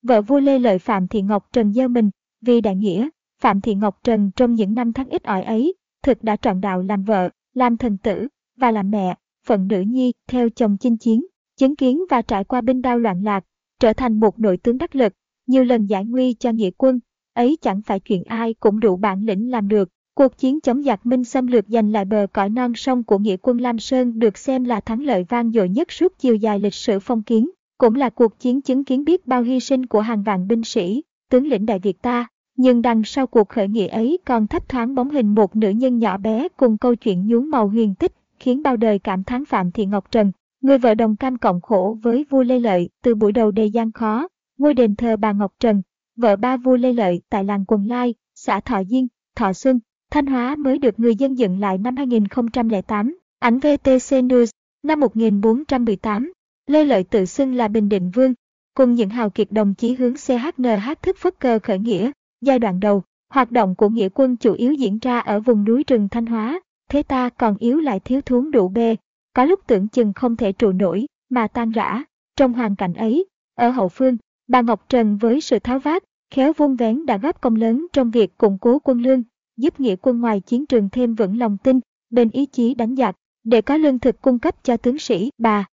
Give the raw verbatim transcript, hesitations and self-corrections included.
vợ vua Lê Lợi Phạm Thị Ngọc Trần gieo mình. Vì đại nghĩa, Phạm Thị Ngọc Trần trong những năm tháng ít ỏi ấy, thực đã trọn đạo làm vợ, làm thần tử, và làm mẹ, phận nữ nhi, theo chồng chinh chiến, chứng kiến và trải qua binh đao loạn lạc, trở thành một nội tướng đắc lực, nhiều lần giải nguy cho nghĩa quân, ấy chẳng phải chuyện ai cũng đủ bản lĩnh làm được. Cuộc chiến chống giặc Minh xâm lược giành lại bờ cõi non sông của nghĩa quân Lam Sơn được xem là thắng lợi vang dội nhất suốt chiều dài lịch sử phong kiến, cũng là cuộc chiến chứng kiến biết bao hy sinh của hàng vạn binh sĩ, tướng lĩnh Đại Việt ta. Nhưng đằng sau cuộc khởi nghĩa ấy còn thấp thoáng bóng hình một nữ nhân nhỏ bé cùng câu chuyện nhuốm màu huyền tích, khiến bao đời cảm thán Phạm Thị Ngọc Trần, người vợ đồng cam cộng khổ với vua Lê Lợi từ buổi đầu đầy gian khó. Ngôi đền thờ bà Ngọc Trần, vợ ba vua Lê Lợi tại làng Quần Lai, xã Thọ Diên, Thọ Xuân, Thanh Hóa mới được người dân dựng lại năm hai nghìn không trăm lẻ tám. Ảnh vê tê xê News, năm một nghìn bốn trăm mười tám, Lê Lợi tự xưng là Bình Định Vương, cùng những hào kiệt đồng chí hướng xê hát en hát thức phất cờ khởi nghĩa. Giai đoạn đầu, hoạt động của nghĩa quân chủ yếu diễn ra ở vùng núi rừng Thanh Hóa, thế ta còn yếu lại thiếu thốn đủ bề, có lúc tưởng chừng không thể trụ nổi, mà tan rã. Trong hoàn cảnh ấy, ở hậu phương, bà Ngọc Trần với sự tháo vát, khéo vun vén đã góp công lớn trong việc củng cố quân lương, giúp nghĩa quân ngoài chiến trường thêm vững lòng tin, bền ý chí đánh giặc, để có lương thực cung cấp cho tướng sĩ. Bà